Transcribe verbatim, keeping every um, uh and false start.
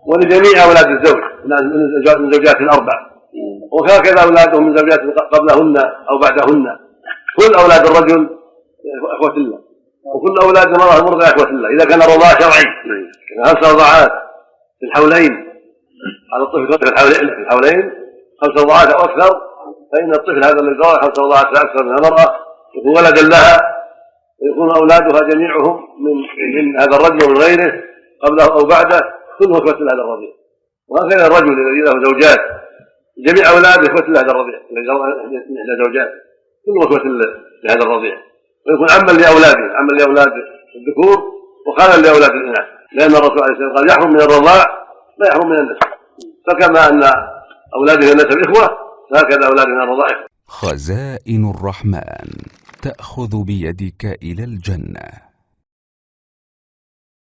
ولجميع أولاد الزوج من زوجات الأربع، وهكذا أولاده من زوجات قبلهن أو بعدهن. كل أولاد الرجل إخوة الله، وكل أولاد المرأة المرضع إخوة الله إذا كان الرضاعة شرعي. خمس رضاعات في الحولين على الطفل في الحولين خمس رضاعات أو أكثر، فإن الطفل هذا الذي رضع خمس رضاعات أكثر من المرأة يكون ولدا لها، ويكون أولادها جميعهم من من هذا الرجل ومن غيره قبله أو بعده كلهم إخوة لهذا الرضيع. وهكذا الرجل الذي له زوجات جميع أولاده إخوة لهذا الرضيع، الذي له زوجات كلهم إخوة لهذا الرضيع، ويكون عما لأولاده عما لأولاد الذكور وخالا لأولاد الإناث، لأن الرسول عليه الصلاة والسلام قال يحرم من الرضاع لا يحرم من النسب، فكما أن أولاده من النسب إخوة فهكذا أولاده من الرضاع إخوة. خزائن الرحمن تأخذ بيدك إلى الجنة.